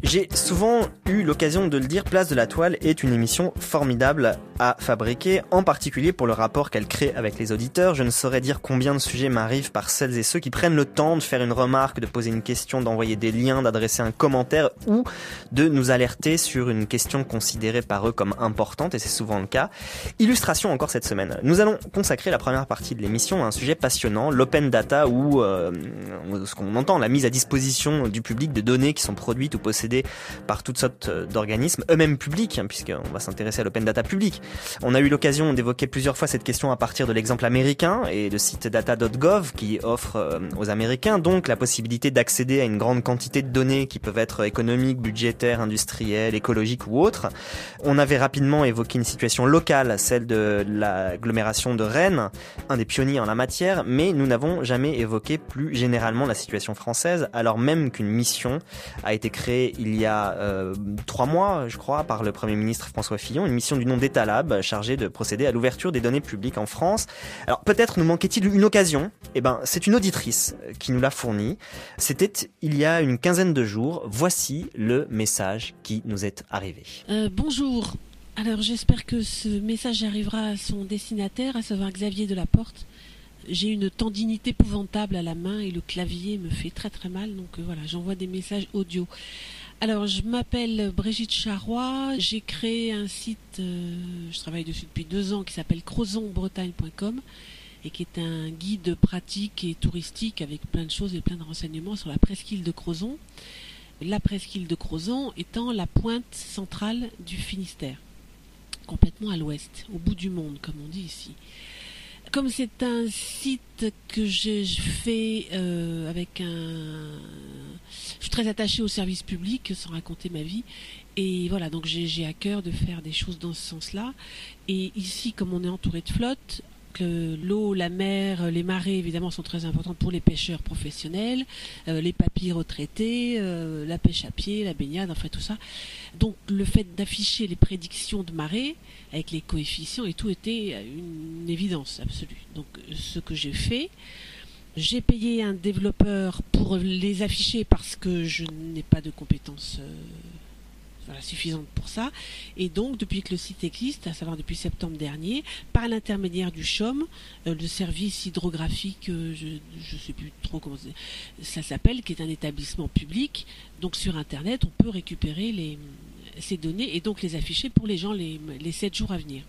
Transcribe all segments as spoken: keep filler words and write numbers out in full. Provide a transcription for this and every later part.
J'ai souvent eu l'occasion de le dire, Place de la Toile est une émission formidable à fabriquer, en particulier pour le rapport qu'elle crée avec les auditeurs. Je ne saurais dire combien de sujets m'arrivent par celles et ceux qui prennent le temps de faire une remarque, de poser une question, d'envoyer des liens, d'adresser un commentaire ou de nous alerter sur une question considérée par eux comme importante, et c'est souvent le cas. Illustration encore cette semaine. Nous allons consacrer la première partie de l'émission à un sujet passionnant, l'open data, ou euh, ce qu'on entend, la mise à disposition du public de données qui sont produites ou possédées par toutes sortes d'organismes, eux-mêmes publics, hein, puisqu'on va s'intéresser à l'open data public. On a eu l'occasion d'évoquer plusieurs fois cette question à partir de l'exemple américain et de site data point gov qui offre euh, aux Américains donc la possibilité d'accéder à une grande quantité de données qui peuvent être économiques, budgétaires, industrielles, écologiques ou autres. On avait rapidement évoqué une situation locale, celle de l'agglomération de Rennes, un des pionniers en la matière, mais nous n'avons jamais évoqué plus généralement la situation française, alors même qu'une mission a été créée il y a euh, trois mois, je crois, par le Premier ministre François Fillon, une mission du nom d'Etalab chargée de procéder à l'ouverture des données publiques en France. Alors peut-être nous manquait-il une occasion. Eh ben, c'est une auditrice qui nous l'a fournie. C'était il y a une quinzaine de jours. Voici le message qui nous est arrivé. Euh, bonjour. Alors j'espère que ce message arrivera à son destinataire, à savoir Xavier Delaporte. J'ai une tendinite épouvantable à la main et le clavier me fait très très mal, donc euh, voilà, j'envoie des messages audio. Alors, je m'appelle Brigitte Charrois, j'ai créé un site, euh, je travaille dessus depuis deux ans, qui s'appelle crozon bretagne point com et qui est un guide pratique et touristique avec plein de choses et plein de renseignements sur la presqu'île de Crozon. La presqu'île de Crozon étant la pointe centrale du Finistère, complètement à l'ouest, au bout du monde, comme on dit ici. Comme c'est un site que je, je fais euh, avec un... Je suis très attachée au service public, sans raconter ma vie. Et voilà, donc j'ai, j'ai à cœur de faire des choses dans ce sens-là. Et ici, comme on est entouré de flotte, que l'eau, la mer, les marées, évidemment, sont très importantes pour les pêcheurs professionnels, euh, les papys retraités, euh, la pêche à pied, la baignade, enfin tout ça. Donc le fait d'afficher les prédictions de marée avec les coefficients et tout était une évidence absolue. Donc ce que j'ai fait, j'ai payé un développeur pour les afficher parce que je n'ai pas de compétences euh, voilà, suffisantes pour ça. Et donc depuis que le site existe, à savoir depuis septembre dernier, par l'intermédiaire du C H O M, euh, le service hydrographique, euh, je ne sais plus trop comment ça s'appelle, qui est un établissement public, donc sur Internet, on peut récupérer les, ces données et donc les afficher pour les gens les, les sept jours à venir.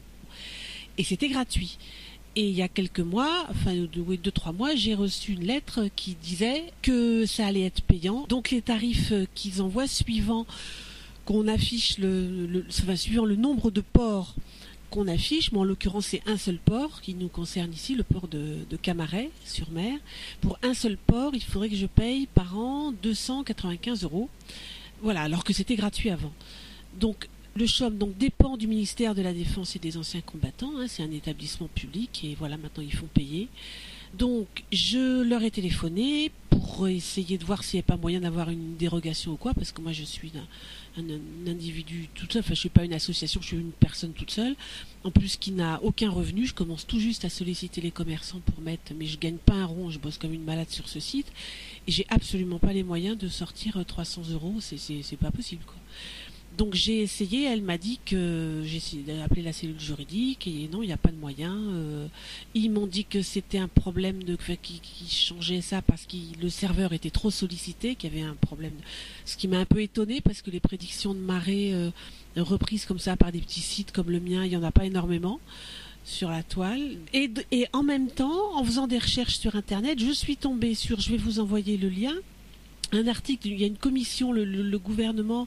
Et c'était gratuit. Et il y a quelques mois, enfin deux, oui, deux, trois mois, j'ai reçu une lettre qui disait que ça allait être payant. Donc les tarifs qu'ils envoient suivant qu'on affiche le, le enfin, suivant le nombre de ports qu'on affiche, mais en l'occurrence c'est un seul port qui nous concerne ici, le port de, de Camaret sur mer. Pour un seul port, il faudrait que je paye par an deux cent quatre-vingt-quinze euros. Voilà, alors que c'était gratuit avant. Donc le C H O M donc, dépend du ministère de la Défense et des Anciens Combattants, hein, c'est un établissement public et voilà, maintenant ils font payer. Donc je leur ai téléphoné pour essayer de voir s'il n'y a pas moyen d'avoir une dérogation ou quoi, parce que moi je suis un, un, un individu tout seul, enfin je ne suis pas une association, je suis une personne toute seule, en plus qui n'a aucun revenu, je commence tout juste à solliciter les commerçants pour mettre, mais je ne gagne pas un rond, je bosse comme une malade sur ce site, et j'ai absolument pas les moyens de sortir trois cents euros, c'est, c'est, c'est pas possible quoi. Donc j'ai essayé, elle m'a dit que j'ai essayé d'appeler la cellule juridique et non, il n'y a pas de moyen. Euh, ils m'ont dit que c'était un problème de qui, qui changeait ça parce que le serveur était trop sollicité, qu'il y avait un problème. Ce qui m'a un peu étonné parce que les prédictions de marée euh, reprises comme ça par des petits sites comme le mien, il n'y en a pas énormément sur la toile. Et, et en même temps, en faisant des recherches sur Internet, je suis tombée sur, je vais vous envoyer le lien, un article, il y a une commission, le, le, le gouvernement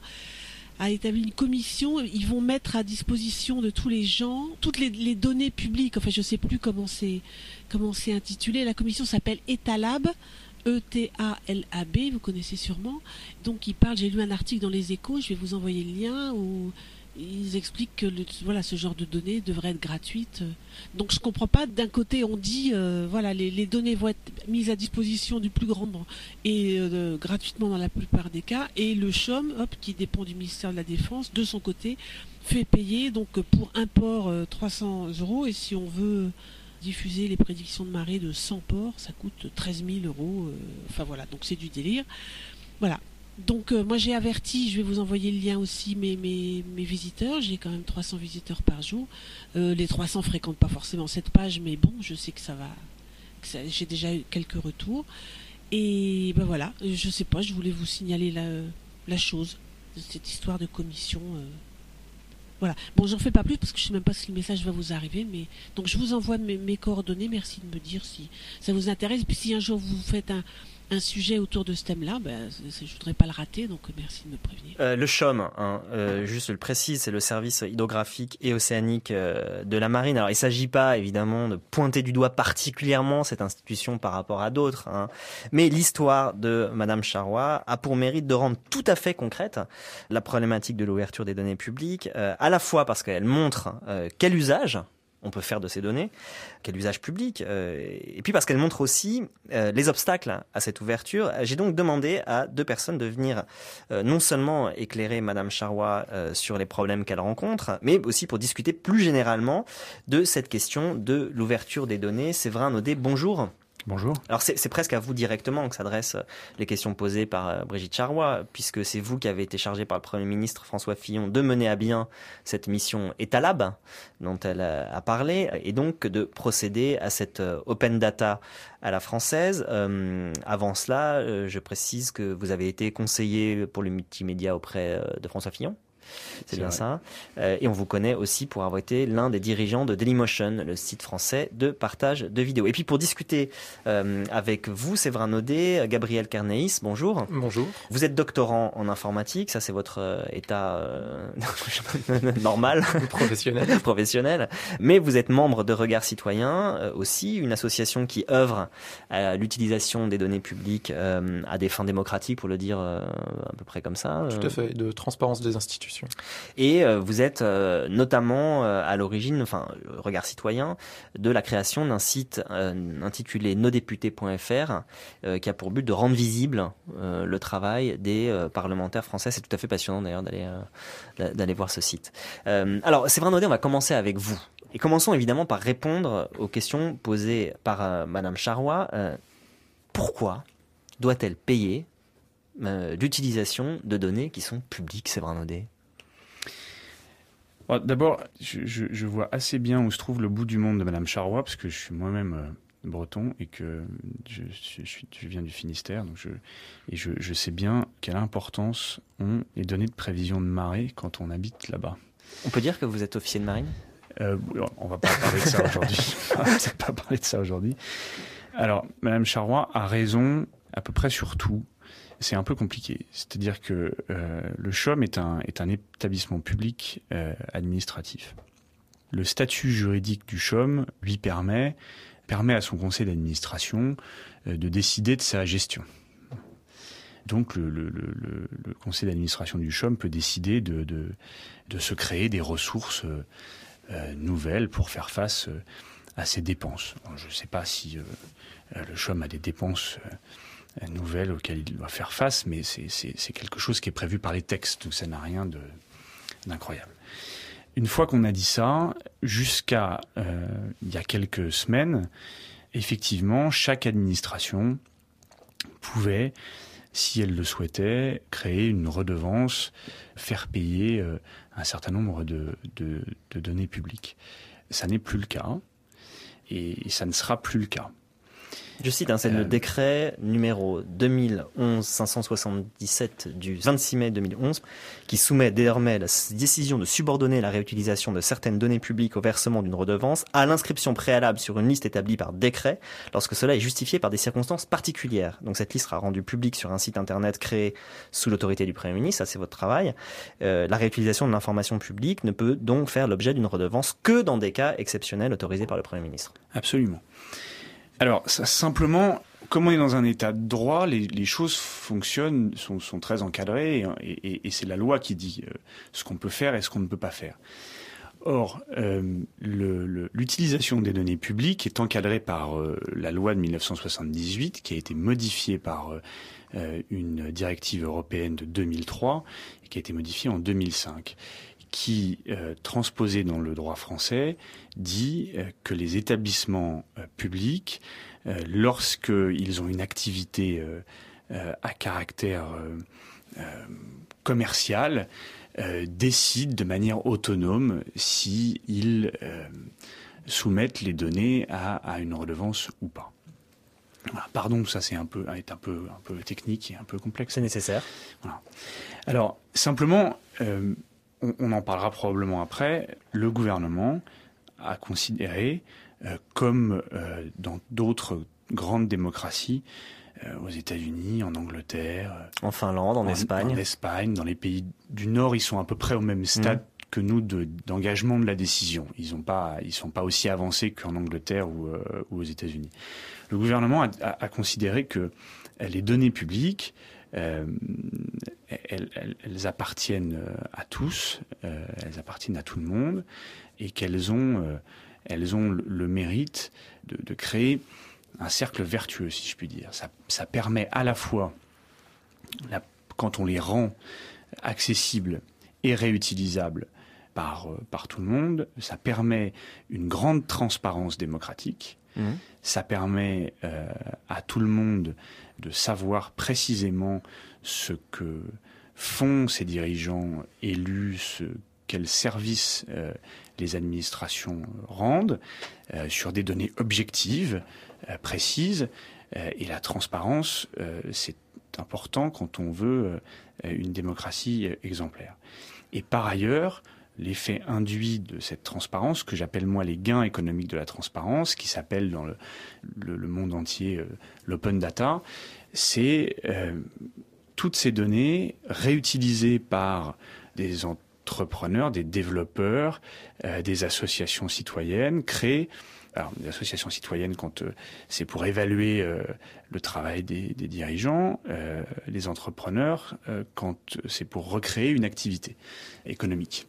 a établi une commission, ils vont mettre à disposition de tous les gens toutes les, les données publiques, enfin je ne sais plus comment c'est, comment c'est intitulé, la commission s'appelle Etalab, E T A L A B, vous connaissez sûrement, donc ils parlent, j'ai lu un article dans les Échos, je vais vous envoyer le lien, où ils expliquent que le, voilà, ce genre de données devrait être gratuite. Donc je comprends pas, d'un côté on dit euh, voilà les, les données vont être mises à disposition du plus grand nombre et euh, gratuitement dans la plupart des cas, et le C H O M, hop, qui dépend du ministère de la Défense, de son côté fait payer donc pour un port euh, trois cents euros, et si on veut diffuser les prédictions de marée de cent ports, ça coûte treize mille euros, euh, enfin voilà, donc c'est du délire. Voilà. Donc euh, moi j'ai averti, je vais vous envoyer le lien aussi, mes, mes, mes visiteurs, j'ai quand même trois cents visiteurs par jour. Euh, les trois cents fréquentent pas forcément cette page, mais bon, je sais que ça va, que ça, j'ai déjà eu quelques retours. Et ben voilà, je sais pas, je voulais vous signaler la, la chose, de cette histoire de commission. Euh, voilà, bon j'en fais pas plus parce que je sais même pas si le message va vous arriver, mais donc je vous envoie mes, mes coordonnées, merci de me dire si ça vous intéresse. Et puis si un jour vous faites un un sujet autour de ce thème-là, ben, je ne voudrais pas le rater, donc merci de me prévenir. Euh, le C H O M, hein, euh, juste je le précise, c'est le service hydrographique et océanique euh, de la marine. Alors il ne s'agit pas évidemment de pointer du doigt particulièrement cette institution par rapport à d'autres, hein, mais l'histoire de Madame Charrois a pour mérite de rendre tout à fait concrète la problématique de l'ouverture des données publiques, euh, à la fois parce qu'elle montre euh, quel usage on peut faire de ces données, quel usage public, euh, et puis parce qu'elle montre aussi euh, les obstacles à cette ouverture. J'ai donc demandé à deux personnes de venir euh, non seulement éclairer Madame Charrois euh, sur les problèmes qu'elle rencontre, mais aussi pour discuter plus généralement de cette question de l'ouverture des données. Séverin Naudet, bonjour. Bonjour. Alors c'est, c'est presque à vous directement que s'adressent les questions posées par euh, Brigitte Charrois, puisque c'est vous qui avez été chargé par le Premier ministre François Fillon de mener à bien cette mission Etalab dont elle a parlé, et donc de procéder à cette euh, open data à la française. Euh, avant cela, euh, je précise que vous avez été conseiller pour le multimédia auprès euh, de François Fillon. C'est, c'est bien vrai. Ça. Euh, et on vous connaît aussi pour avoir été l'un des dirigeants de Dailymotion, le site français de partage de vidéos. Et puis pour discuter euh, avec vous, Séverin Naudet, Gabriel Carneis, bonjour. Bonjour. Vous êtes doctorant en informatique, ça c'est votre euh, état euh, normal. Professionnel. Professionnel. Mais vous êtes membre de Regard Citoyen euh, aussi, une association qui œuvre à l'utilisation des données publiques euh, à des fins démocratiques, pour le dire euh, à peu près comme ça. Tout à fait, de transparence des institutions. Et euh, vous êtes euh, notamment euh, à l'origine, enfin, Regard Citoyen, de la création d'un site euh, intitulé nos députés point f r euh, qui a pour but de rendre visible euh, le travail des euh, parlementaires français. C'est tout à fait passionnant d'ailleurs d'aller, euh, d'aller voir ce site. Euh, alors, Séverin Naudet, on va commencer avec vous. Et commençons évidemment par répondre aux questions posées par euh, Madame Charrois. Euh, pourquoi doit-elle payer euh, l'utilisation de données qui sont publiques, Séverin Naudet ? D'abord, je, je, je vois assez bien où se trouve le bout du monde de Madame Charrois, parce que je suis moi-même euh, breton et que je, je, je, je viens du Finistère, donc je, et je, je sais bien quelle importance ont les données de prévision de marée quand on habite là-bas. On peut dire que vous êtes officier de marine ? euh, On va pas parler de ça aujourd'hui. On va pas parler de ça aujourd'hui. Alors, Madame Charrois a raison à peu près sur tout. C'est un peu compliqué. C'est-à-dire que euh, le C H O M est un, est un établissement public euh, administratif. Le statut juridique du C H O M lui permet, permet à son conseil d'administration euh, de décider de sa gestion. Donc le, le, le, le conseil d'administration du C H O M peut décider de, de, de se créer des ressources euh, nouvelles pour faire face euh, à ses dépenses. Alors, je ne sais pas si euh, le C H O M a des dépenses euh, nouvelles auxquelles il doit faire face, mais c'est, c'est, c'est quelque chose qui est prévu par les textes, donc ça n'a rien de, d'incroyable. Une fois qu'on a dit ça, jusqu'à euh, il y a quelques semaines, effectivement, chaque administration pouvait, si elle le souhaitait, créer une redevance, faire payer euh, un certain nombre de, de, de données publiques. Ça n'est plus le cas, et ça ne sera plus le cas. Je cite, hein, c'est euh, le décret numéro deux mille onze cinq cent soixante-dix-sept du vingt-six mai deux mille onze qui soumet désormais la décision de subordonner la réutilisation de certaines données publiques au versement d'une redevance à l'inscription préalable sur une liste établie par décret lorsque cela est justifié par des circonstances particulières. Donc cette liste sera rendue publique sur un site internet créé sous l'autorité du Premier ministre, ça c'est votre travail. Euh, la réutilisation de l'information publique ne peut donc faire l'objet d'une redevance que dans des cas exceptionnels autorisés par le Premier ministre. Absolument. Alors, ça, simplement, comme on est dans un état de droit, les, les choses fonctionnent, sont, sont très encadrées, et, et, et c'est la loi qui dit euh, ce qu'on peut faire et ce qu'on ne peut pas faire. Or, euh, le, le, l'utilisation des données publiques est encadrée par euh, la loi de dix-neuf cent soixante-dix-huit, qui a été modifiée par euh, une directive européenne de deux mille trois, et qui a été modifiée en deux mille cinq. Qui, euh, transposé dans le droit français, dit euh, que les établissements euh, publics, euh, lorsqu'ils ont une activité euh, euh, à caractère euh, euh, commercial euh, décident de manière autonome s'ils euh, soumettent les données à, à une redevance ou pas. Voilà, pardon, ça c'est un peu, est un peu, un peu technique et un peu complexe. C'est nécessaire. Voilà. Alors, simplement, euh, on, on en parlera probablement après, le gouvernement a considéré, euh, comme euh, dans d'autres grandes démocraties, euh, aux États-Unis, en Angleterre, en Finlande, en, en Espagne. En Espagne, dans les pays du Nord, ils sont à peu près au même stade mmh. que nous de, d'engagement de la décision. Ils ont pas, ils sont pas aussi avancés qu'en Angleterre ou, euh, ou aux États-Unis. Le gouvernement a, a, a considéré que les données publiques, euh, elles, elles, elles appartiennent à tous, euh, elles appartiennent à tout le monde, et qu'elles ont, euh, elles ont le, le mérite de, de créer un cercle vertueux, si je puis dire. Ça, ça permet à la fois, la, quand on les rend accessibles et réutilisables par, par tout le monde, ça permet une grande transparence démocratique. Mmh. Ça permet euh, à tout le monde de savoir précisément ce que font ces dirigeants élus, ce, quels services euh, les administrations rendent, euh, sur des données objectives, euh, précises. Euh, et la transparence, euh, c'est important quand on veut euh, une démocratie exemplaire. Et par ailleurs, l'effet induit de cette transparence, que j'appelle moi les gains économiques de la transparence, qui s'appelle dans le, le, le monde entier euh, l'open data, c'est euh, toutes ces données réutilisées par des entrepreneurs, des développeurs, euh, des associations citoyennes, créées. Alors, des associations citoyennes, quand euh, c'est pour évaluer euh, le travail des, des dirigeants, euh, les entrepreneurs, euh, quand c'est pour recréer une activité économique.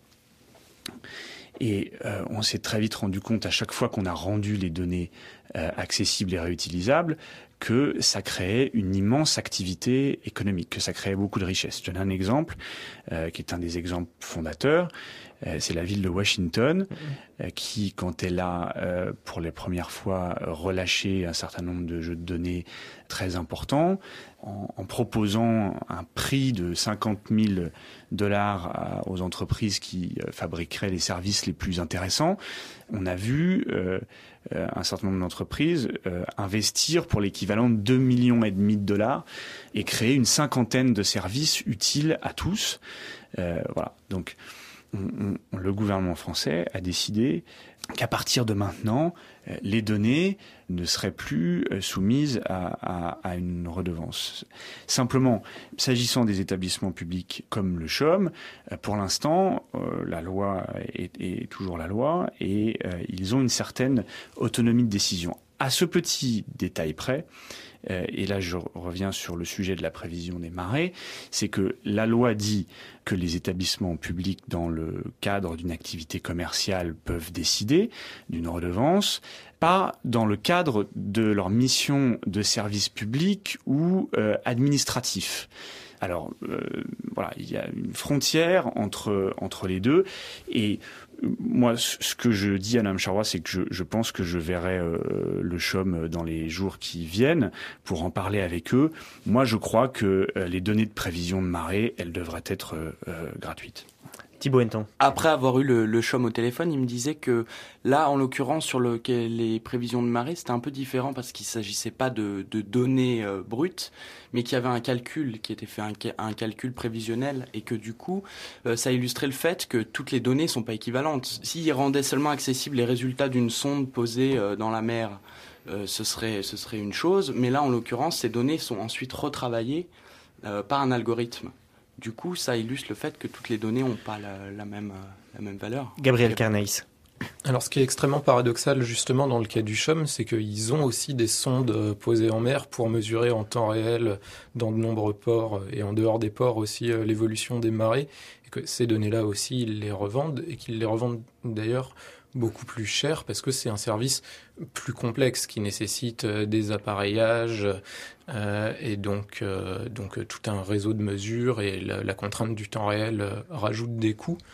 Et euh, on s'est très vite rendu compte, à chaque fois qu'on a rendu les données euh, accessibles et réutilisables, que ça créait une immense activité économique, que ça créait beaucoup de richesses. Je donne un exemple, euh, qui est un des exemples fondateurs. Euh, c'est la ville de Washington, euh, qui, quand elle a, euh, pour les premières fois, relâché un certain nombre de jeux de données très importants, en, en proposant un prix de cinquante mille dollars à, aux entreprises qui euh, fabriqueraient les services les plus intéressants, on a vu euh, euh, un certain nombre d'entreprises euh, investir pour l'équivalent de deux millions et demi de dollars et créer une cinquantaine de services utiles à tous. Euh, voilà. Donc, on, on, le gouvernement français a décidé qu'à partir de maintenant, euh, les données ne seraient plus euh, soumises à, à, à une redevance. Simplement, s'agissant des établissements publics comme le C H O M, euh, pour l'instant, euh, la loi est, est toujours la loi et euh, ils ont une certaine autonomie de décision. À ce petit détail près, euh, et là je reviens sur le sujet de la prévision des marées, c'est que la loi dit que les établissements publics, dans le cadre d'une activité commerciale, peuvent décider d'une redevance, pas dans le cadre de leur mission de service public ou euh, administratif. Alors, euh, voilà, il y a une frontière entre, entre les deux. Et moi, ce que je dis à Mme Charrois, c'est que je, je pense que je verrai euh, le C H O M dans les jours qui viennent pour en parler avec eux. Moi, je crois que euh, les données de prévision de marée, elles devraient être euh, gratuites. Thibaut Henneton. Après avoir eu le, le C H O M au téléphone, il me disait que là, en l'occurrence, sur le, les prévisions de marée, c'était un peu différent parce qu'il ne s'agissait pas de, de données euh, brutes, mais qu'il y avait un calcul qui était fait, un, un calcul prévisionnel, et que du coup, euh, ça illustrait le fait que toutes les données ne sont pas équivalentes. S'ils rendaient seulement accessibles les résultats d'une sonde posée euh, dans la mer, euh, ce serait, ce serait une chose, mais là, en l'occurrence, ces données sont ensuite retravaillées euh, par un algorithme. Du coup, ça illustre le fait que toutes les données n'ont pas la, la, même, la même valeur. Gabriel Carneis. Alors, ce qui est extrêmement paradoxal, justement, dans le cas du C H O M, c'est qu'ils ont aussi des sondes posées en mer pour mesurer en temps réel, dans de nombreux ports et en dehors des ports aussi, l'évolution des marées. Et que ces données-là aussi, ils les revendent, et qu'ils les revendent d'ailleurs beaucoup plus cher parce que c'est un service plus complexe qui nécessite des appareillages euh, et donc, euh, donc tout un réseau de mesures, et la, la contrainte du temps réel euh, rajoute des coûts.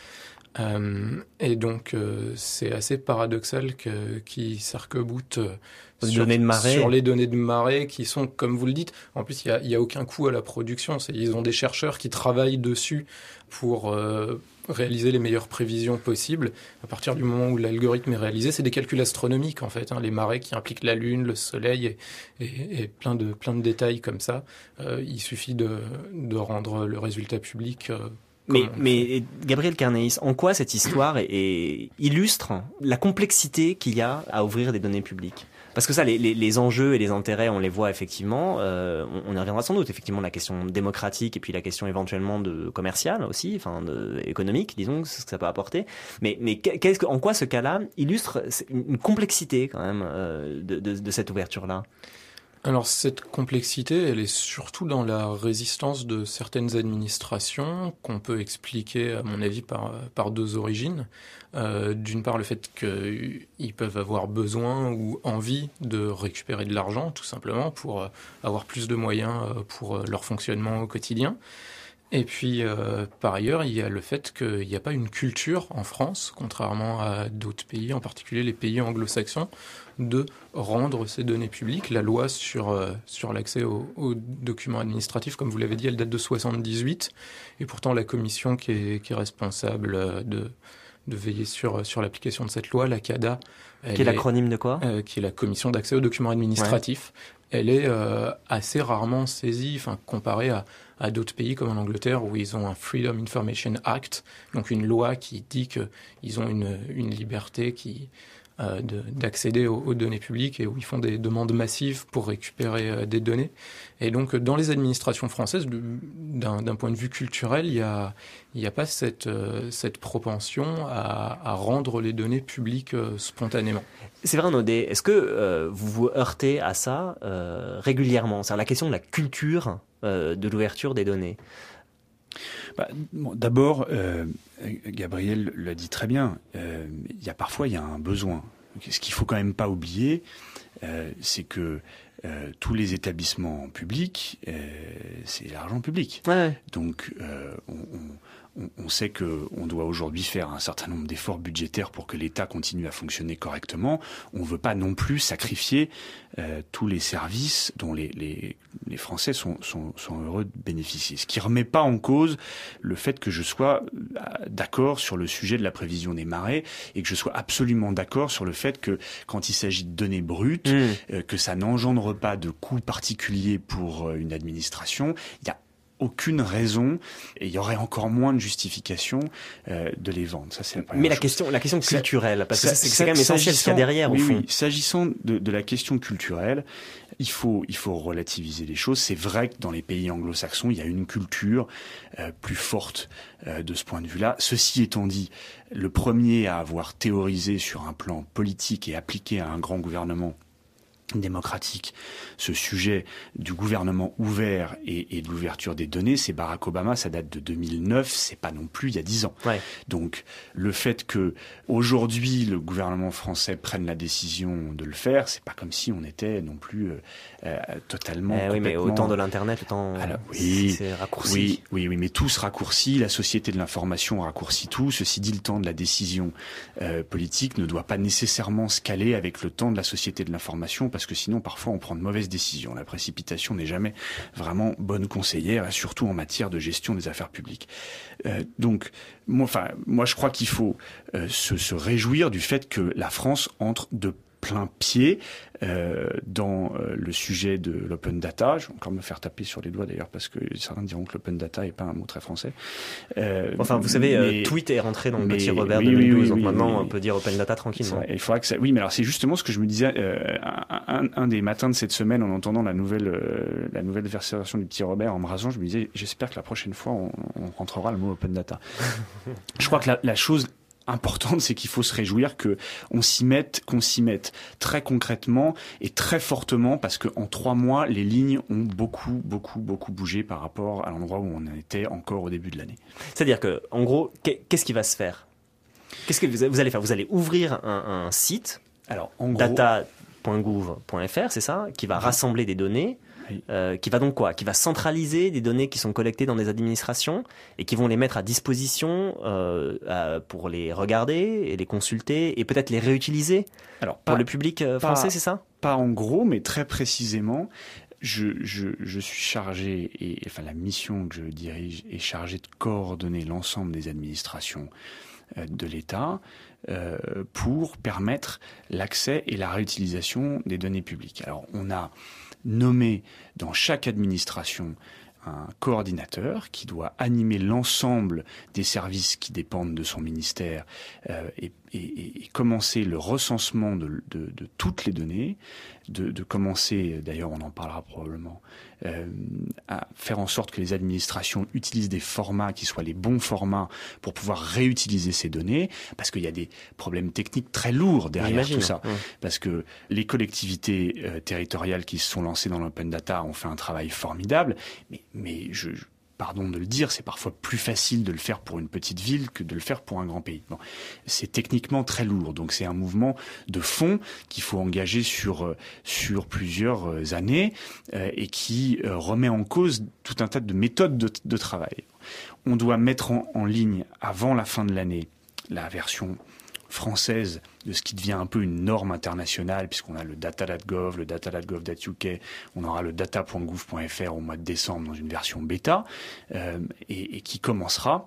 Euh, et donc, euh, c'est assez paradoxal que, qu'ils s'arc-boutent euh, sur, données de marée. sur les données de marée qui sont, comme vous le dites, en plus, il n'y a, il y a aucun coût à la production. C'est, ils ont des chercheurs qui travaillent dessus pour euh, réaliser les meilleures prévisions possibles. À partir du moment où l'algorithme est réalisé, c'est des calculs astronomiques, en fait, hein, les marées qui impliquent la Lune, le Soleil et, et, et plein, de, plein de détails comme ça. Euh, il suffit de, de rendre le résultat public euh, Mais, mais Gabriel Carneis, en quoi cette histoire est, est, illustre la complexité qu'il y a à ouvrir des données publiques ? Parce que ça, les, les, les enjeux et les intérêts, on les voit effectivement. Euh, on, on y reviendra sans doute. Effectivement, la question démocratique et puis la question éventuellement de commerciale aussi, enfin de, économique, disons, ce que ça peut apporter. Mais, mais qu'est-ce que, en quoi ce cas-là illustre une complexité quand même euh, de, de, de cette ouverture-là ? Alors cette complexité, elle est surtout dans la résistance de certaines administrations qu'on peut expliquer, à mon avis, par, par deux origines. Euh, d'une part, le fait qu'ils peuvent avoir besoin ou envie de récupérer de l'argent, tout simplement, pour avoir plus de moyens pour leur fonctionnement au quotidien. Et puis, euh, par ailleurs, il y a le fait qu'il n'y a pas une culture en France, contrairement à d'autres pays, en particulier les pays anglo-saxons, de rendre ces données publiques. La loi sur, euh, sur l'accès aux, aux documents administratifs, comme vous l'avez dit, elle date de soixante-dix-huit. Et pourtant, la commission qui est, qui est responsable de, de veiller sur, sur l'application de cette loi, la CADA... Qui est l'acronyme de quoi ? euh, Qui est la commission d'accès aux documents administratifs. Ouais. Elle est euh, assez rarement saisie, enfin, comparée à, à d'autres pays comme en Angleterre où ils ont un Freedom Information Act, donc une loi qui dit qu'ils ont une, une liberté qui, euh, de, d'accéder aux, aux données publiques et où ils font des demandes massives pour récupérer euh, des données. Et donc dans les administrations françaises, d'un, d'un point de vue culturel, il n'y a, il y a pas cette, euh, cette propension à, à rendre les données publiques euh, spontanément. Séverin Naudet, est-ce que euh, vous vous heurtez à ça euh, régulièrement ? C'est-à-dire la question de la culture euh, de l'ouverture des données. Bah, bon, d'abord, euh, Gabriel l'a dit très bien, euh, il y a parfois il y a un besoin. Ce qu'il faut quand même pas oublier, euh, c'est que euh, tous les établissements publics, euh, c'est l'argent public. Ouais. Donc, euh, on, on, on sait qu'on doit aujourd'hui faire un certain nombre d'efforts budgétaires pour que l'État continue à fonctionner correctement. On ne veut pas non plus sacrifier euh, tous les services dont les, les, les Français sont, sont, sont heureux de bénéficier. Ce qui ne remet pas en cause le fait que je sois d'accord sur le sujet de la prévision des marées et que je sois absolument d'accord sur le fait que quand il s'agit de données brutes, mmh. euh, que ça n'engendre pas de coûts particuliers pour une administration, il y a aucune raison et il y aurait encore moins de justification euh, de les vendre. Ça, c'est la première Mais la chose. question, la question culturelle, parce ça, que c'est, ça, c'est quand même essentiel ce qu'il y a derrière, oui, au fond. Oui, s'agissant de, de la question culturelle, il faut, il faut relativiser les choses. C'est vrai que dans les pays anglo-saxons, il y a une culture euh, plus forte euh, de ce point de vue-là. Ceci étant dit, le premier à avoir théorisé sur un plan politique et appliqué à un grand gouvernement démocratique ce sujet du gouvernement ouvert et, et de l'ouverture des données, c'est Barack Obama. Ça date de deux mille neuf, c'est pas non plus il y a dix ans. Ouais. Donc le fait que aujourd'hui le gouvernement français prenne la décision de le faire, c'est pas comme si on était non plus euh, euh, totalement. Eh oui, mais au temps de l'internet, le temps Alors, oui, c'est raccourci. Oui, oui, oui, mais tout se raccourcit. La société de l'information raccourcit tout. Ceci dit, le temps de la décision euh, politique ne doit pas nécessairement se caler avec le temps de la société de l'information, parce que sinon parfois on prend de mauvaises décisions. La précipitation n'est jamais vraiment bonne conseillère, et surtout en matière de gestion des affaires publiques. Euh, donc, moi, enfin, moi je crois qu'il faut euh, se, se réjouir du fait que la France entre de plein pied euh, dans euh, le sujet de l'open data. Je vais encore me faire taper sur les doigts d'ailleurs, parce que certains diront que l'open data n'est pas un mot très français. Euh, enfin, vous savez, mais, euh, Tweet est rentré dans le mais, petit Robert oui, deux mille douze, oui, oui, donc oui, maintenant oui, on peut dire open data tranquillement. Il faudra que ça... Oui, mais alors c'est justement ce que je me disais euh, un, un, un des matins de cette semaine en entendant la nouvelle, euh, la nouvelle version du petit Robert en me rasant, je me disais, j'espère que la prochaine fois on, on rentrera le mot open data. Je crois que la, la chose importante, c'est qu'il faut se réjouir que on s'y mette, qu'on s'y mette très concrètement et très fortement, parce que en trois mois, les lignes ont beaucoup, beaucoup, beaucoup bougé par rapport à l'endroit où on était encore au début de l'année. C'est-à-dire que, en gros, qu'est-ce qui va se faire ? Qu'est-ce que vous allez faire ? Vous allez ouvrir un, un site, alors en gros, data point gouv point f r, c'est ça, qui va rassembler des données. oui. euh, qui va donc quoi ? Qui va centraliser des données qui sont collectées dans des administrations et qui vont les mettre à disposition euh, à, pour les regarder et les consulter et peut-être les réutiliser Alors, pour pas, le public euh, français, pas, c'est ça ? Pas en gros, mais très précisément. Je, je, je suis chargé, et enfin la mission que je dirige est chargée de coordonner l'ensemble des administrations euh, de l'État euh, pour permettre l'accès et la réutilisation des données publiques. Alors on a nommé dans chaque administration un coordinateur qui doit animer l'ensemble des services qui dépendent de son ministère euh, et, et, et commencer le recensement de, de, de toutes les données, de, de commencer, d'ailleurs on en parlera probablement, euh, à faire en sorte que les administrations utilisent des formats qui soient les bons formats pour pouvoir réutiliser ces données, parce qu'il y a des problèmes techniques très lourds derrière J'imagine. tout ça. Ouais. Parce que les collectivités euh, territoriales qui se sont lancées dans l'open data ont fait un travail formidable, mais, mais je, je pardon de le dire, c'est parfois plus facile de le faire pour une petite ville que de le faire pour un grand pays. Bon, c'est techniquement très lourd, donc c'est un mouvement de fond qu'il faut engager sur sur plusieurs années euh, et qui euh, remet en cause tout un tas de méthodes de, de travail. On doit mettre en, en ligne avant la fin de l'année la version française de ce qui devient un peu une norme internationale, puisqu'on a le data point gov, le data point gov point U K, on aura le data point gouv point F R au mois de décembre dans une version bêta, euh, et, et qui commencera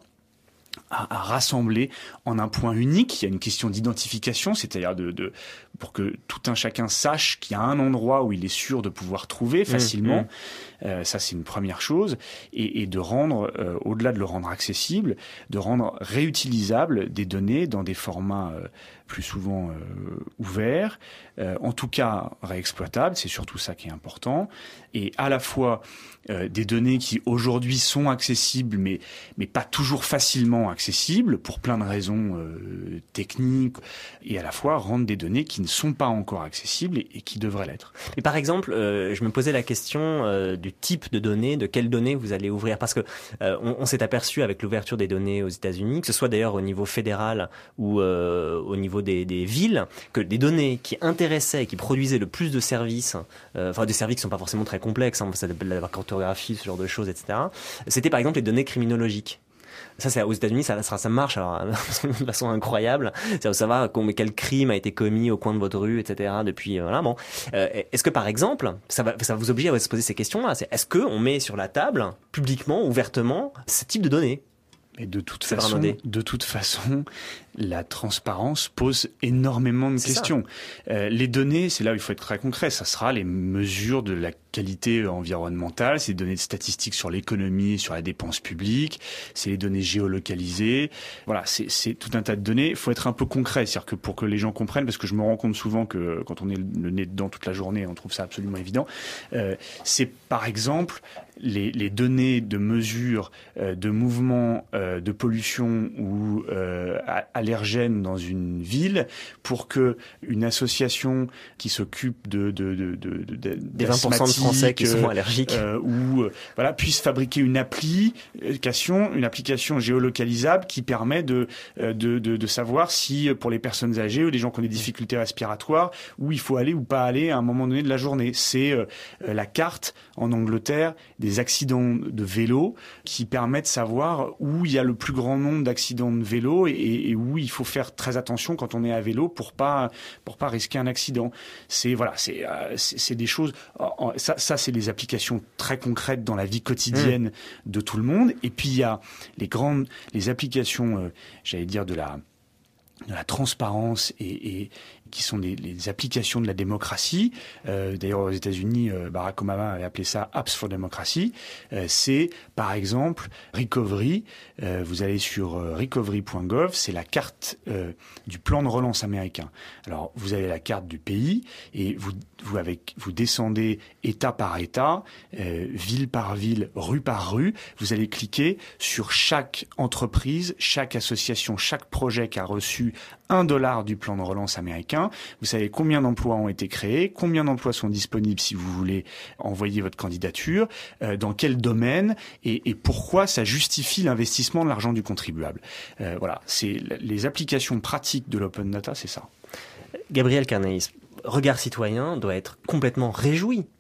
à, à rassembler en un point unique. Il y a une question d'identification, c'est-à-dire de, de pour que tout un chacun sache qu'il y a un endroit où il est sûr de pouvoir trouver facilement. Mmh, mmh. Euh, ça, c'est une première chose. Et, et de rendre, euh, au-delà de le rendre accessible, de rendre réutilisable des données dans des formats euh, plus souvent euh, ouverts, euh, en tout cas réexploitables, c'est surtout ça qui est important. Et à la fois euh, des données qui aujourd'hui sont accessibles, mais, mais pas toujours facilement accessibles, pour plein de raisons euh, techniques, et à la fois rendre des données qui ne sont pas encore accessibles et, et qui devraient l'être. Et par exemple, euh, je me posais la question euh, du type de données, de quelles données vous allez ouvrir, parce que euh, on, on s'est aperçu avec l'ouverture des données aux États-Unis, que ce soit d'ailleurs au niveau fédéral ou euh, au niveau des, des villes, que des données qui intéressaient et qui produisaient le plus de services, euh, enfin des services qui ne sont pas forcément très complexes, hein, ça s'appelle la cartographie, ce genre de choses, et cetera. C'était par exemple les données criminologiques. Ça, c'est aux États-Unis, ça, ça, ça marche alors, de façon incroyable. C'est savoir quel crime a été commis au coin de votre rue, et cetera. Depuis, euh, voilà, bon. Euh, est-ce que par exemple, ça va, ça va vous obliger à se poser ces questions-là. C'est, est-ce que on met sur la table, publiquement, ouvertement, ce type de données? Et de toute façon, de toute façon, la transparence pose énormément de c'est questions. Euh, les données, c'est là où il faut être très concret. Ça sera les mesures de la qualité environnementale, c'est les données de statistiques sur l'économie, sur la dépense publique, c'est les données géolocalisées. Voilà, c'est, c'est tout un tas de données. Il faut être un peu concret, c'est-à-dire que pour que les gens comprennent, parce que je me rends compte souvent que quand on est le nez dedans toute la journée, on trouve ça absolument évident. Euh, c'est par exemple les, les données de mesure euh, de mouvement euh, de pollution ou euh, allergène dans une ville, pour que une association qui s'occupe de, de, de, de, de des vingt pour cent de Français qui sont allergiques euh, ou euh, voilà, puisse fabriquer une application, une application géolocalisable qui permet de, de, de, de savoir si pour les personnes âgées ou les gens qui ont des difficultés respiratoires, où il faut aller ou pas aller à un moment donné de la journée. C'est euh, la carte en Angleterre des accidents de vélo qui permet de savoir où il y a le plus grand nombre d'accidents de vélo et, et où il faut faire très attention quand on est à vélo pour pas pour pas risquer un accident. C'est voilà, c'est euh, c'est, c'est des choses. Ça, ça c'est des applications très concrètes dans la vie quotidienne mmh. de tout le monde. Et puis il y a les grandes les applications, euh, j'allais dire de la de la transparence et, et qui sont les, les applications de la démocratie. Euh, d'ailleurs, aux États-Unis, euh, Barack Obama avait appelé ça Apps for Democracy. Euh, c'est, par exemple, Recovery. Euh, vous allez sur euh, recovery point gov, c'est la carte euh, du plan de relance américain. Alors, vous avez la carte du pays et vous, vous, avec, vous descendez État par État, euh, ville par ville, rue par rue. Vous allez cliquer sur chaque entreprise, chaque association, chaque projet qui a reçu un dollar du plan de relance américain. Vous savez combien d'emplois ont été créés, combien d'emplois sont disponibles si vous voulez envoyer votre candidature, euh, dans quel domaine et, et pourquoi ça justifie l'investissement de l'argent du contribuable. Euh, voilà, c'est les applications pratiques de l'open data, c'est ça. Gabriel Carneis, Regard Citoyen doit être complètement réjoui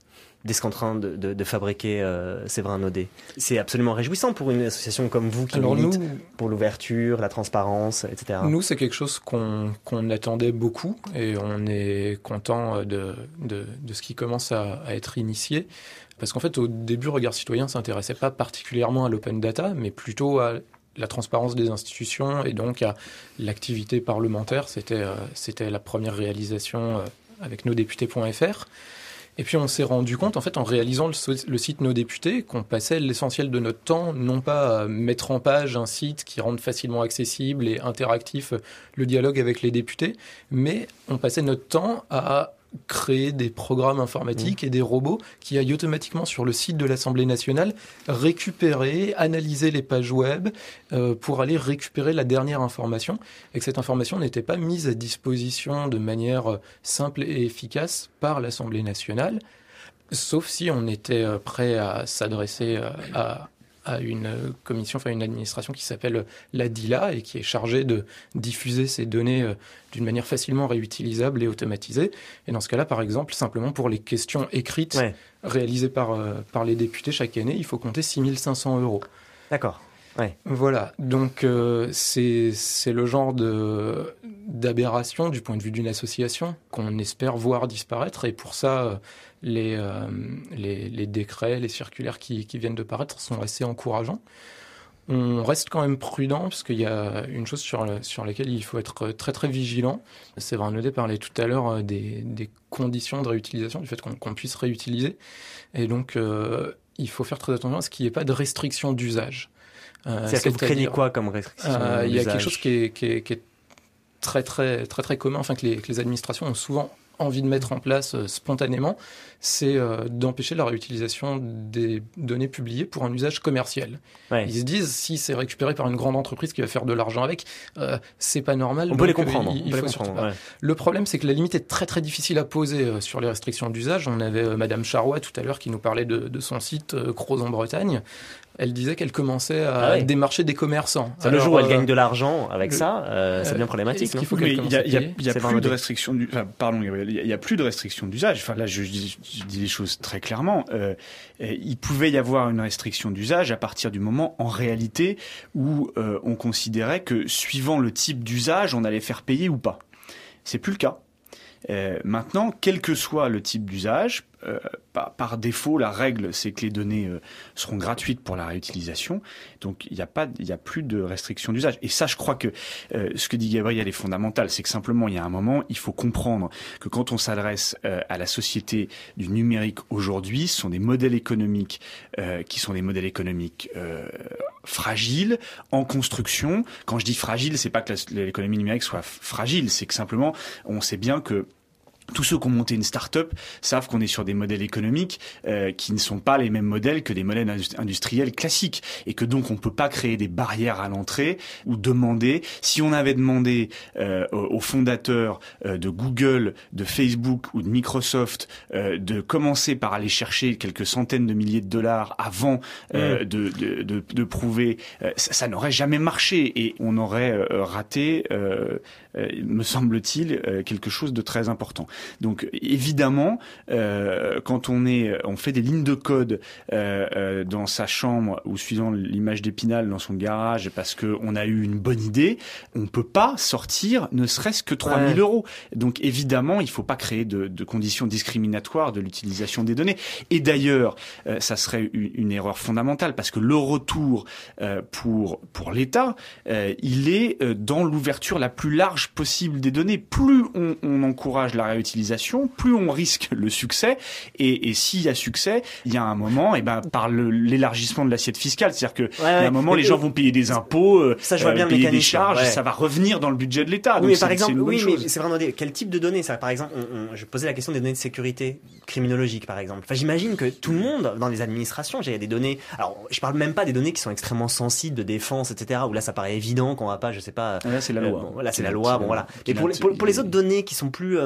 dès ce qu'en train de, de, de fabriquer euh, Séverin Naudet. C'est absolument réjouissant pour une association comme vous qui Alors milite nous, pour l'ouverture, la transparence, et cetera. Nous, c'est quelque chose qu'on, qu'on attendait beaucoup et on est content de, de, de ce qui commence à, à être initié. Parce qu'en fait, au début, Regard Citoyen ne s'intéressait pas particulièrement à l'open data, mais plutôt à la transparence des institutions et donc à l'activité parlementaire. C'était, euh, c'était la première réalisation euh, avec nos députés point f r. Et puis on s'est rendu compte, en fait, en réalisant le, le site Nos Députés, qu'on passait l'essentiel de notre temps, non pas à mettre en page un site qui rende facilement accessible et interactif le dialogue avec les députés, mais on passait notre temps à créer des programmes informatiques mmh. et des robots qui aillent automatiquement sur le site de l'Assemblée nationale récupérer, analyser les pages web euh, pour aller récupérer la dernière information et que cette information n'était pas mise à disposition de manière simple et efficace par l'Assemblée nationale, sauf si on était prêt à s'adresser à à une commission, enfin une administration qui s'appelle l'A D I L A et qui est chargée de diffuser ces données d'une manière facilement réutilisable et automatisée. Et dans ce cas-là, par exemple, simplement pour les questions écrites ouais. réalisées par, euh, par les députés chaque année, il faut compter six mille cinq cents euros. D'accord. Ouais. Voilà, donc euh, c'est, c'est le genre de, d'aberration du point de vue d'une association qu'on espère voir disparaître et pour ça, euh, les, euh, les, les décrets, les circulaires qui, qui viennent de paraître sont assez encourageants. On reste quand même prudent parce qu'il y a une chose sur, la, sur laquelle il faut être très très vigilant. Séverin Naudet parlait tout à l'heure des, des conditions de réutilisation, du fait qu'on, qu'on puisse réutiliser et donc euh, il faut faire très attention à ce qu'il n'y ait pas de restriction d'usage. Euh, C'est-à-dire que vous craignez quoi comme restriction euh, d'usage ? Il y a quelque chose qui est, qui est, qui est très, très, très, très commun, enfin que les, que les administrations ont souvent envie de mettre en place euh, spontanément, c'est euh, d'empêcher la réutilisation des données publiées pour un usage commercial. Ouais. Ils se disent, si c'est récupéré par une grande entreprise qui va faire de l'argent avec, euh, c'est pas normal. On peut les comprendre. Il, il peut faut les surtout comprendre pas. ouais. Le problème, c'est que la limite est très très difficile à poser euh, sur les restrictions d'usage. On avait euh, Madame Charrois tout à l'heure qui nous parlait de, de son site euh, Croz en Bretagne. Elle disait qu'elle commençait à ah ouais. démarcher des commerçants. C'est le jour où elle euh, gagne de l'argent avec le, ça, euh, c'est bien problématique. Il faut mais il y a, y a, y a plus de restrictions. Du, enfin, pardon, il y, y a plus de restrictions d'usage. Enfin là, je, je, je dis les choses très clairement. Euh, il pouvait y avoir une restriction d'usage à partir du moment, en réalité, où euh, on considérait que suivant le type d'usage, on allait faire payer ou pas. C'est plus le cas. Euh, maintenant, quel que soit le type d'usage, euh, par, par défaut, la règle, c'est que les données euh, seront gratuites pour la réutilisation. Donc, il n'y a pas, il y a plus de restriction d'usage. Et ça, je crois que euh, ce que dit Gabriel est fondamental. C'est que simplement, il y a un moment, il faut comprendre que quand on s'adresse euh, à la société du numérique aujourd'hui, ce sont des modèles économiques euh, qui sont des modèles économiques euh, fragiles, en construction. Quand je dis fragile, c'est pas que la, l'économie numérique soit fragile, c'est que simplement, on sait bien que tous ceux qui ont monté une start-up savent qu'on est sur des modèles économiques euh, qui ne sont pas les mêmes modèles que des modèles industriels classiques et que donc on peut pas créer des barrières à l'entrée ou demander. Si on avait demandé euh, aux fondateurs euh, de Google, de Facebook ou de Microsoft euh, de commencer par aller chercher quelques centaines de milliers de dollars avant euh, mmh. de, de, de, de prouver, euh, ça, ça n'aurait jamais marché et on aurait euh, raté, euh, euh, me semble-t-il, euh, quelque chose de très important. Donc évidemment, euh, quand on est, on fait des lignes de code euh, euh, dans sa chambre ou suivant l'image d'Épinal dans son garage parce que on a eu une bonne idée, on peut pas sortir ne serait-ce que trois mille ouais. euros. Donc évidemment, il faut pas créer de, de conditions discriminatoires de l'utilisation des données. Et d'ailleurs, euh, ça serait une, une erreur fondamentale parce que le retour euh, pour pour l'État, euh, il est euh, dans l'ouverture la plus large possible des données. Plus on, on encourage la réutilisation, plus on risque le succès et, et s'il y a succès, il y a un moment, et ben par le, l'élargissement de l'assiette fiscale, c'est-à-dire que ouais, il y a un moment, les gens vont payer des impôts, ça je vois bien euh, le payer des charges, ouais. ça va revenir dans le budget de l'État. Oui, donc mais c'est, par exemple, c'est une bonne oui, chose. mais c'est vraiment des, quel type de données ça? Par exemple, on, on, je posais la question des données de sécurité criminologique, par exemple. Enfin, j'imagine que tout le monde dans les administrations, j'ai des données. Alors, je parle même pas des données qui sont extrêmement sensibles de défense, et cetera. Où là, ça paraît évident qu'on va pas, je sais pas. Là, c'est la loi. Euh, bon, là, c'est la loi. Bon, voilà. Mais pour, pour, pour les autres données qui sont plus, euh, qui sont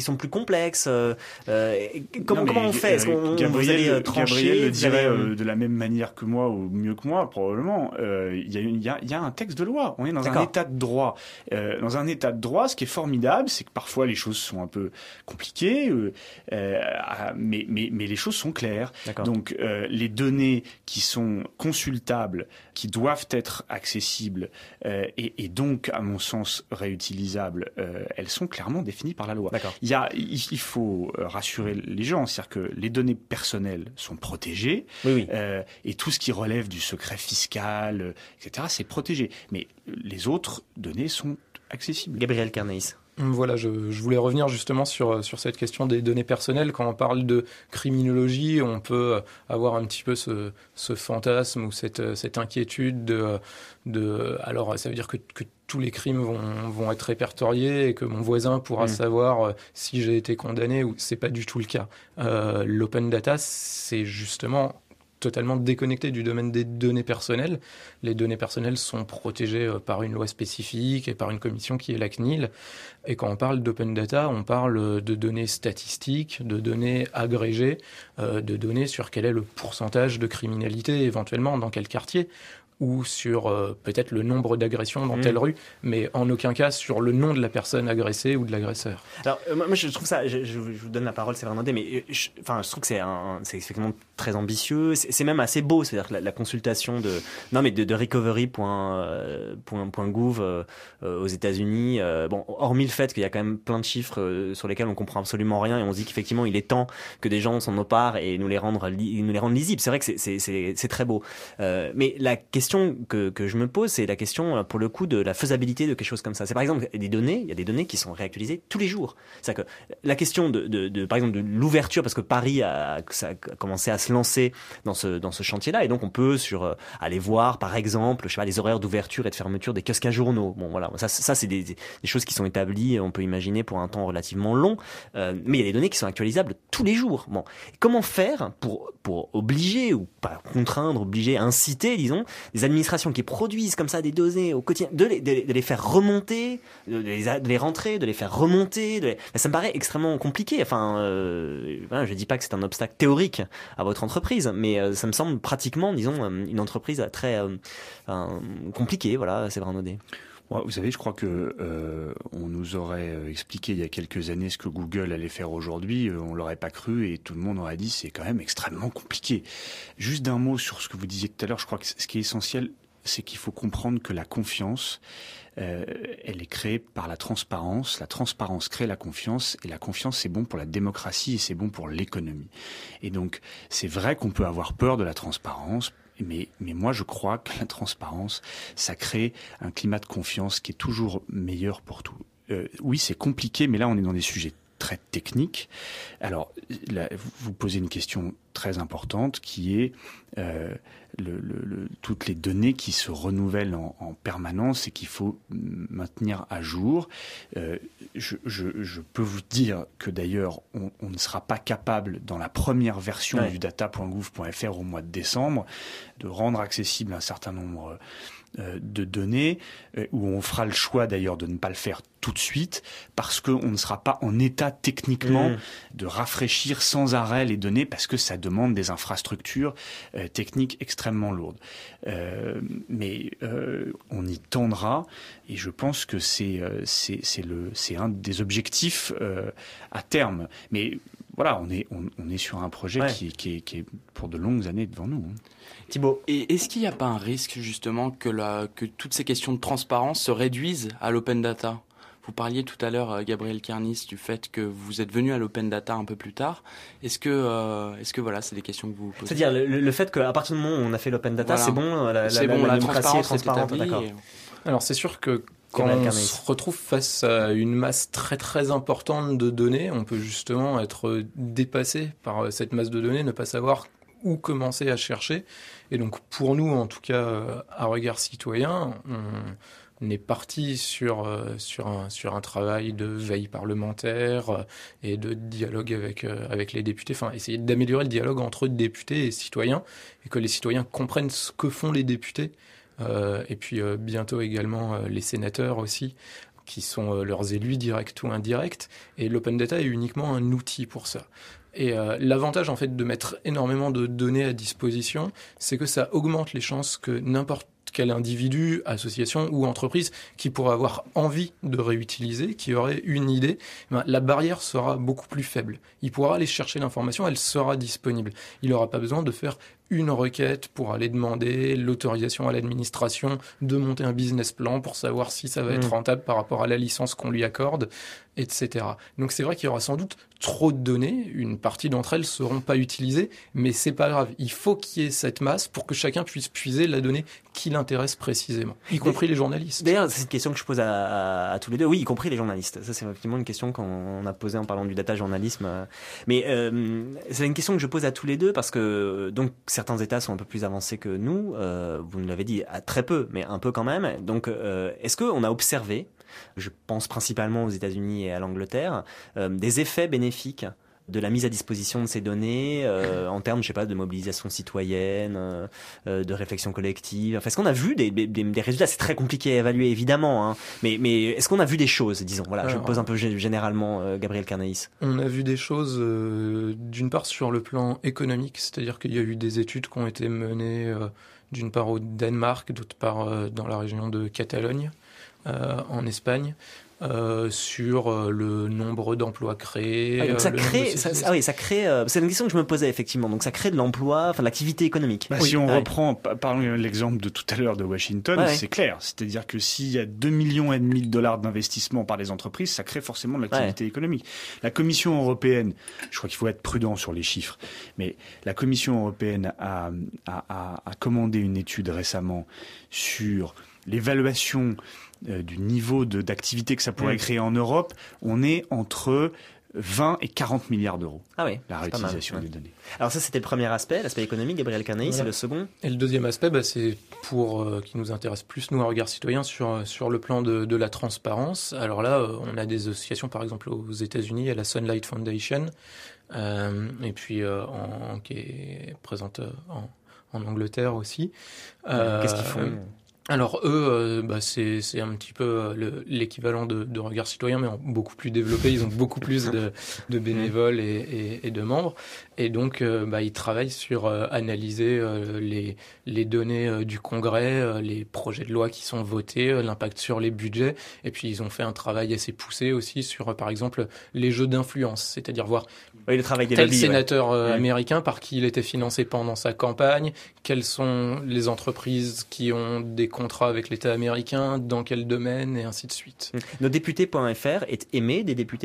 question plus complexe. Euh, euh, comment, non, comment on fait? Est-ce qu'on Gabriel, vous allez euh, trancher? Gabriel le dirait allez... euh, de la même manière que moi ou mieux que moi probablement. Il euh, y, y, a, y a un texte de loi. On est dans D'accord. un état de droit. Euh, dans un état de droit, ce qui est formidable, c'est que parfois les choses sont un peu compliquées, euh, euh, mais, mais, mais les choses sont claires. D'accord. Donc euh, les données qui sont consultables, qui doivent être accessibles euh, et, et donc, à mon sens, réutilisables, euh, elles sont clairement définies par la loi. D'accord. Il y a, il, il faut rassurer les gens, c'est-à-dire que les données personnelles sont protégées, oui, oui. Euh, et tout ce qui relève du secret fiscal, et cetera, c'est protégé. Mais les autres données sont accessibles. Gabriel Carneis. Voilà, je, je voulais revenir justement sur, sur cette question des données personnelles. Quand on parle de criminologie, on peut avoir un petit peu ce, ce fantasme ou cette, cette inquiétude de, de... Alors, ça veut dire que, que tous les crimes vont, vont être répertoriés et que mon voisin pourra mmh. savoir si j'ai été condamné ou... C'est pas du tout le cas. Euh, l'open data, c'est justement... totalement déconnecté du domaine des données personnelles. Les données personnelles sont protégées par une loi spécifique et par une commission qui est la C N I L. Et quand on parle d'open data, on parle de données statistiques, de données agrégées, euh, de données sur quel est le pourcentage de criminalité éventuellement dans quel quartier, ou sur euh, peut-être le nombre d'agressions dans mmh. telle rue, mais en aucun cas sur le nom de la personne agressée ou de l'agresseur. Alors, euh, moi, je trouve ça, je, je, je vous donne la parole, Séverin Naudet, mais je, enfin, je trouve que c'est, un, c'est effectivement très ambitieux, c'est, c'est même assez beau, c'est-à-dire que la, la consultation de, non, mais de, de recovery point gouv euh, euh, aux États-Unis, euh, bon, hormis le fait qu'il y a quand même plein de chiffres euh, sur lesquels on comprend absolument rien et on se dit qu'effectivement, il est temps que des gens s'en emparent et nous les rendent, li, nous les rendent lisibles. C'est vrai que c'est, c'est, c'est, c'est très beau. Euh, mais la question Que, que je me pose, c'est la question, pour le coup, de la faisabilité de quelque chose comme ça. C'est par exemple des données, il y a des données qui sont réactualisées tous les jours. C'est-à-dire que la question de, de, de par exemple, de l'ouverture, parce que Paris a, ça a commencé à se lancer dans ce, dans ce chantier-là, et donc on peut sur, euh, aller voir, par exemple, je sais pas, les horaires d'ouverture et de fermeture des kiosques à journaux. Bon, voilà, ça, ça c'est des, des choses qui sont établies, on peut imaginer, pour un temps relativement long, euh, mais il y a des données qui sont actualisables tous les jours. Bon, comment faire pour, pour obliger, ou pas contraindre, obliger, inciter, disons, des administrations qui produisent comme ça des données au quotidien, de les, de, de les faire remonter, de les, de les rentrer, de les faire remonter, de les... ça me paraît extrêmement compliqué. Enfin, euh, voilà, je dis pas que c'est un obstacle théorique à votre entreprise, mais euh, ça me semble pratiquement, disons, une entreprise très euh, euh, compliquée. Voilà, Séverin Naudet. Vous savez, je crois que euh, on nous aurait expliqué il y a quelques années ce que Google allait faire aujourd'hui, on l'aurait pas cru et tout le monde aurait dit c'est quand même extrêmement compliqué. Juste d'un mot sur ce que vous disiez tout à l'heure, je crois que ce qui est essentiel, c'est qu'il faut comprendre que la confiance, euh, elle est créée par la transparence. La transparence crée la confiance et la confiance, c'est bon pour la démocratie et c'est bon pour l'économie. Et donc, c'est vrai qu'on peut avoir peur de la transparence. Mais, mais moi, je crois que la transparence, ça crée un climat de confiance qui est toujours meilleur pour tout. Euh, oui, c'est compliqué, mais là, on est dans des sujets très techniques. Alors, là, vous posez une question très importante qui est euh, le, le, le, toutes les données qui se renouvellent en, en permanence et qu'il faut maintenir à jour. Euh, je, je, je peux vous dire que d'ailleurs, on, on ne sera pas capable, dans la première version ouais. du data point gouv point f r au mois de décembre, de rendre accessible un certain nombre euh, de données, euh, où on fera le choix d'ailleurs de ne pas le faire tout de suite, parce qu'on ne sera pas en état techniquement mmh. de rafraîchir sans arrêt les données, parce que ça demande des infrastructures euh, techniques extrêmement lourdes. Euh, mais euh, on y tendra, et je pense que c'est, euh, c'est, c'est, le, c'est un des objectifs euh, à terme. Mais voilà, on est, on, on est sur un projet ouais. qui, qui, est, qui est pour de longues années devant nous. Hein. Thibaut, et est-ce qu'il n'y a pas un risque justement que, la, que toutes ces questions de transparence se réduisent à l'open data ? Vous parliez tout à l'heure, Gabriel Carneis, du fait que vous êtes venu à l'open data un peu plus tard. Est-ce que, euh, est-ce que voilà, c'est des questions que vous posez ? C'est-à-dire le, le fait qu'à partir du moment où on a fait l'open data, voilà. c'est bon, la, c'est la, bon, la, la, la démocratie est transparence transparente. D'accord. Et... Alors c'est sûr que quand on se retrouve face à une masse très très importante de données, on peut justement être dépassé par cette masse de données, ne pas savoir où commencer à chercher. Et donc pour nous, en tout cas, à Regard Citoyen, on... On est parti sur, euh, sur, un, sur un travail de veille parlementaire euh, et de dialogue avec, euh, avec les députés, enfin essayer d'améliorer le dialogue entre députés et citoyens, et que les citoyens comprennent ce que font les députés, euh, et puis euh, bientôt également euh, les sénateurs aussi, qui sont euh, leurs élus directs ou indirects. Et l'open data est uniquement un outil pour ça. Et euh, l'avantage en fait de mettre énormément de données à disposition, c'est que ça augmente les chances que n'importe quel individu, association ou entreprise qui pourrait avoir envie de réutiliser, qui aurait une idée, ben, la barrière sera beaucoup plus faible. Il pourra aller chercher l'information, elle sera disponible. Il n'aura pas besoin de faire une requête pour aller demander l'autorisation à l'administration de monter un business plan pour savoir si ça va être rentable par rapport à la licence qu'on lui accorde, et cetera. Donc c'est vrai qu'il y aura sans doute trop de données, une partie d'entre elles seront pas utilisées, mais c'est pas grave. Il faut qu'il y ait cette masse pour que chacun puisse puiser la donnée qui l'intéresse précisément, y compris les journalistes. D'ailleurs, c'est une question que je pose à, à, à tous les deux. Oui, y compris les journalistes. Ça, c'est effectivement une question qu'on a posée en parlant du data journalisme. Mais euh, c'est une question que je pose à tous les deux parce que donc certains États sont un peu plus avancés que nous. Euh, vous nous l'avez dit, à très peu, mais un peu quand même. Donc, euh, est-ce qu'on a observé, je pense principalement aux États-Unis et à l'Angleterre, euh, des effets bénéfiques de la mise à disposition de ces données euh, en termes, je sais pas, de mobilisation citoyenne, euh, de réflexion collective. Enfin, est-ce qu'on a vu des, des, des résultats? C'est très compliqué à évaluer, évidemment, hein, mais, mais est-ce qu'on a vu des choses, disons? Voilà, Alors, je pose un peu généralement, euh, Gabriel Carnaïs. On a vu des choses, euh, d'une part sur le plan économique, c'est-à-dire qu'il y a eu des études qui ont été menées, euh, d'une part au Danemark, d'autre part euh, dans la région de Catalogne, euh, en Espagne. Euh, sur euh, le nombre d'emplois créés. Ah, donc ça crée, ça, ah oui, ça crée. Euh, c'est une question que je me posais effectivement. Donc ça crée de l'emploi, enfin de l'activité économique. Bah, oui. Si on ah, reprend, oui. par l'exemple de tout à l'heure de Washington, ouais, c'est ouais. clair. C'est-à-dire que s'il y a deux millions et demi de dollars d'investissement par les entreprises, ça crée forcément de l'activité ouais. économique. La Commission européenne, je crois qu'il faut être prudent sur les chiffres, mais la Commission européenne a, a, a, a commandé une étude récemment sur l'évaluation euh, du niveau de, d'activité que ça pourrait mmh. créer en Europe. On est entre vingt et quarante milliards d'euros. Ah oui, la réutilisation mal, ouais. des données. Alors ça, c'était le premier aspect, l'aspect économique, Gabriel Carnaïs, voilà. C'est le second. Et le deuxième aspect, bah, c'est pour euh, qui nous intéresse plus, nous, à Regard Citoyen, sur, sur le plan de, de la transparence. Alors là, euh, on a des associations, par exemple, aux États-Unis, il y a la Sunlight Foundation, euh, et puis euh, en, qui est présente en, en Angleterre aussi. Euh, Qu'est-ce qu'ils font ? Alors eux, euh, bah, c'est, c'est un petit peu euh, le, l'équivalent de, de Regard Citoyen, mais en beaucoup plus développé. Ils ont beaucoup plus de, de bénévoles et, et, et de membres. Et donc, euh, bah, ils travaillent sur euh, analyser euh, les, les données euh, du Congrès, euh, les projets de loi qui sont votés, euh, l'impact sur les budgets. Et puis, ils ont fait un travail assez poussé aussi sur, euh, par exemple, les jeux d'influence. C'est-à-dire voir oui, le travail des tel lobbies, sénateur ouais. euh, ouais. américain, par qui il était financé pendant sa campagne, quelles sont les entreprises qui ont des contrat avec l'État américain, dans quel domaine, et ainsi de suite. Nos députés point F R est aimé des députés ?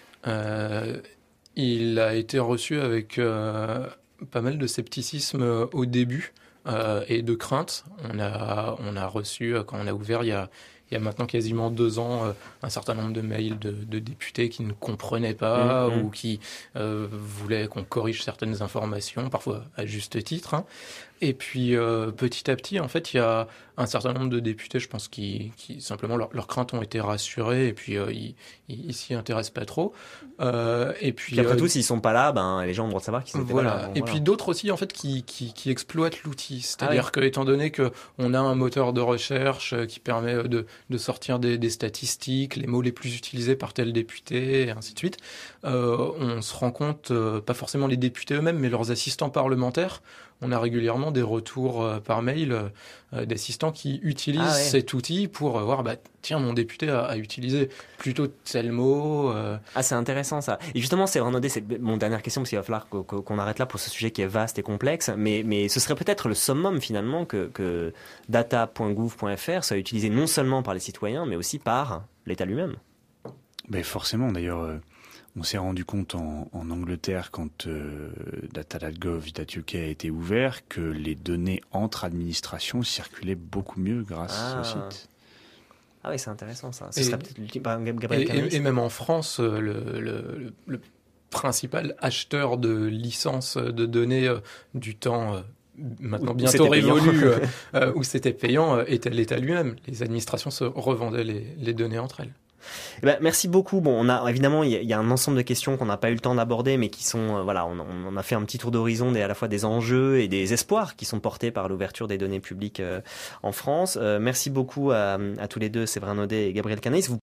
euh, Il a été reçu avec euh, pas mal de scepticisme au début euh, et de crainte. On a, on a reçu, quand on a ouvert il y a, il y a maintenant quasiment deux ans, euh, un certain nombre de mails de, de députés qui ne comprenaient pas mmh, ou qui euh, voulaient qu'on corrige certaines informations, parfois à juste titre. Hein. Et puis, euh, petit à petit, en fait, il y a un certain nombre de députés, je pense, qui, qui simplement, leur, leurs craintes ont été rassurées et puis euh, ils, ils s'y intéressent pas trop. Euh, et puis, puis après euh, tout, s'ils sont pas là, ben, les gens ont le droit de savoir qu'ils étaient voilà. pas là. Bon, et voilà. puis d'autres aussi, en fait, qui, qui, qui exploitent l'outil. C'est-à-dire ah, oui. que, étant donné qu'on a un moteur de recherche qui permet de, de sortir des, des statistiques, les mots les plus utilisés par tel député, et ainsi de suite, euh, on se rend compte, euh, pas forcément les députés eux-mêmes, mais leurs assistants parlementaires. On a régulièrement des retours euh, par mail euh, d'assistants qui utilisent ah ouais. cet outil pour euh, voir, bah, tiens, mon député a, a utilisé plutôt tel mot. Euh... Ah, c'est intéressant ça. Et justement, c'est Renaud, c'est mon dernière question, parce qu'il va falloir qu'on, qu'on arrête là pour ce sujet qui est vaste et complexe, mais, mais ce serait peut-être le summum finalement que, que data point gouv point F R soit utilisé non seulement par les citoyens, mais aussi par l'État lui-même. Mais forcément, d'ailleurs... Euh... On s'est rendu compte en, en Angleterre, quand euh, data point gov point U K a été ouvert, que les données entre administrations circulaient beaucoup mieux grâce ah. au site. Ah oui, c'est intéressant ça. Ce et, serait peut-être l'ultime. Bah, Gabriel et, et, et même en France, le, le, le, le principal acheteur de licences de données euh, du temps... Euh, maintenant bientôt révolu, euh, euh, où c'était payant, euh, était l'État lui-même. Les administrations se revendaient les, les données entre elles. Eh ben, merci beaucoup. Bon, on a évidemment il y, y a un ensemble de questions qu'on n'a pas eu le temps d'aborder, mais qui sont euh, voilà, on, on a fait un petit tour d'horizon des à la fois des enjeux et des espoirs qui sont portés par l'ouverture des données publiques euh, en France. Euh, merci beaucoup à, à tous les deux, Séverin Naudet et Gabriel Carnaïs. Vous